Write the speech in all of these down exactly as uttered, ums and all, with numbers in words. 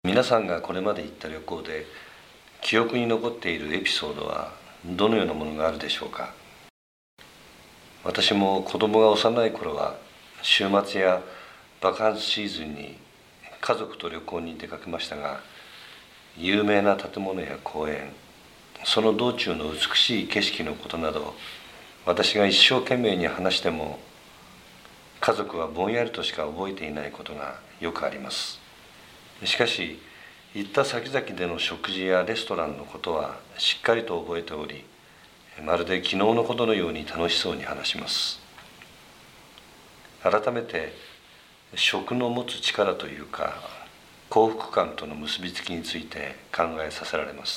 皆さんがこれまで行った旅行で記憶に残っているエピソードはどのようなものがあるでしょうか。私も子供が幼い頃は週末やバカンスシーズンに家族と旅行に出かけましたが、有名な建物や公園、その道中の美しい景色のことなど、私が一生懸命に話しても家族はぼんやりとしか覚えていないことがよくあります。しかし行った先々での食事やレストランのことはしっかりと覚えており、まるで昨日のことのように楽しそうに話します。改めて食の持つ力というか幸福感との結びつきについて考えさせられます。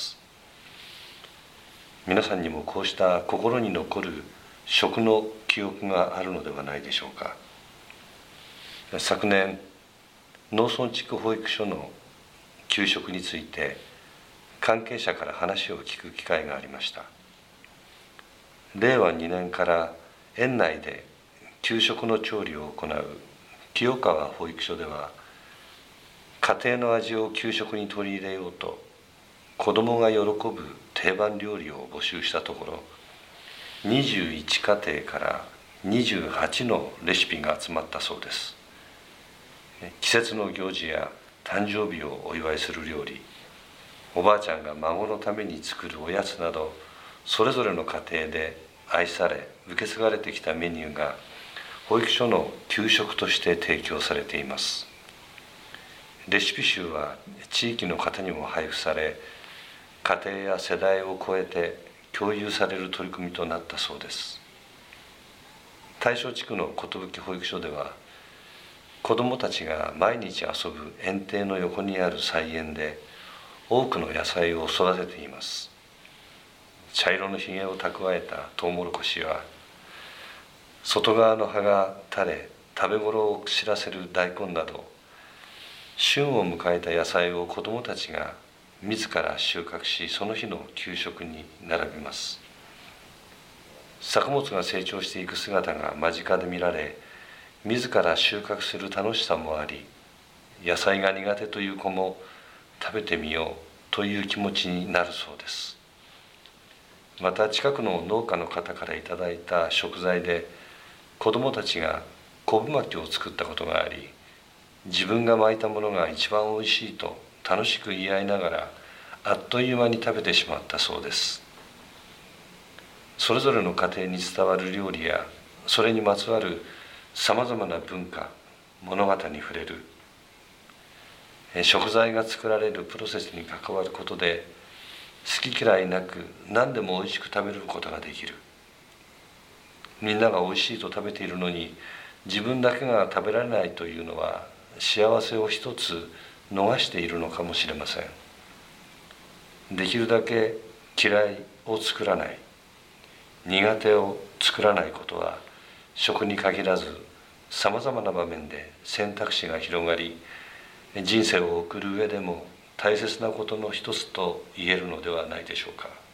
皆さんにもこうした心に残る食の記憶があるのではないでしょうか。昨年農村地区保育所の給食について関係者から話を聞く機会がありました。れいわにねんから園内で給食の調理を行う清川保育所では、家庭の味を給食に取り入れようと子どもが喜ぶ定番料理を募集したところ、にじゅういちかていからにじゅうはちのレシピが集まったそうです。季節の行事や誕生日をお祝いする料理、おばあちゃんが孫のために作るおやつなど、それぞれの家庭で愛され受け継がれてきたメニューが保育所の給食として提供されています。レシピ集は地域の方にも配布され、家庭や世代を超えて共有される取り組みとなったそうです。大正地区の寿保育所では、子どもたちが毎日遊ぶ園庭の横にある菜園で多くの野菜を育てています。茶色のひげを蓄えたトウモロコシは、外側の葉が垂れ食べ頃を知らせる大根など、旬を迎えた野菜を子どもたちが自ら収穫し、その日の給食に並びます。作物が成長していく姿が間近で見られ、自ら収穫する楽しさもあり、野菜が苦手という子も食べてみようという気持ちになるそうです。また近くの農家の方からいただいた食材で子どもたちが昆布巻きを作ったことがあり、自分が巻いたものが一番おいしいと楽しく言い合いながらあっという間に食べてしまったそうです。それぞれの家庭に伝わる料理やそれにまつわるさまざまな文化、物語に触れる、食材が作られるプロセスに関わることで好き嫌いなく何でもおいしく食べることができる。みんながおいしいと食べているのに自分だけが食べられないというのは、幸せを一つ逃しているのかもしれません。できるだけ嫌いを作らない、苦手を作らないことは食に限らずさまざまな場面で選択肢が広がり、人生を送る上でも大切なことの一つと言えるのではないでしょうか。